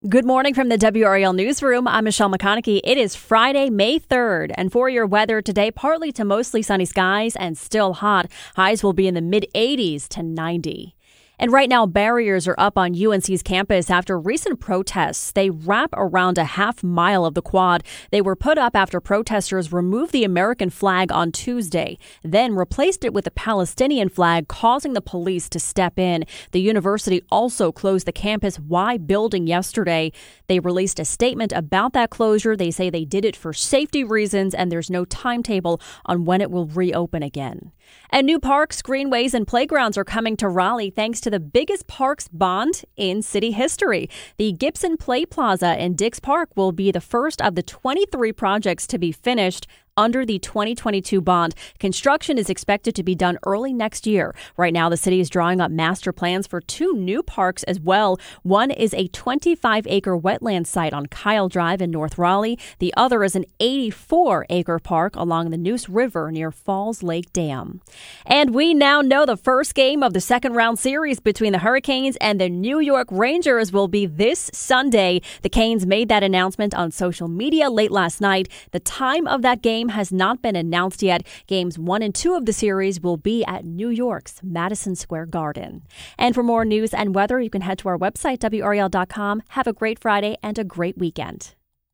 Good morning from the WRAL Newsroom. I'm Michelle McConaughey. It is Friday, May 3rd. And for your weather today, partly to mostly sunny skies and still hot. Highs will be in the mid-80s to 90. And right now, barriers are up on UNC's campus after recent protests. They wrap around a half mile of the quad. They were put up after protesters removed the American flag on Tuesday, then replaced it with the Palestinian flag, causing the police to step in. The university also closed the Campus Y building yesterday. They released a statement about that closure. They say they did it for safety reasons, and there's no timetable on when it will reopen again. And new parks, greenways, and playgrounds are coming to Raleigh thanks to the biggest parks bond in city history. The Gibson Play Plaza in Dix Park will be the first of the 23 projects to be finished under the 2022 bond. Construction is expected to be done early next year. Right now, the city is drawing up master plans for two new parks as well. One is a 25-acre wetland site on Kyle Drive in North Raleigh. The other is an 84-acre park along the Neuse River near Falls Lake Dam. And we now know the first game of the second round series between the Hurricanes and the New York Rangers will be this Sunday. The Canes made that announcement on social media late last night. The time of that game has not been announced yet. Games 1 and 2 of the series will be at New York's Madison Square Garden. And for more news and weather, you can head to our website, WRAL.com. Have a great Friday and a great weekend.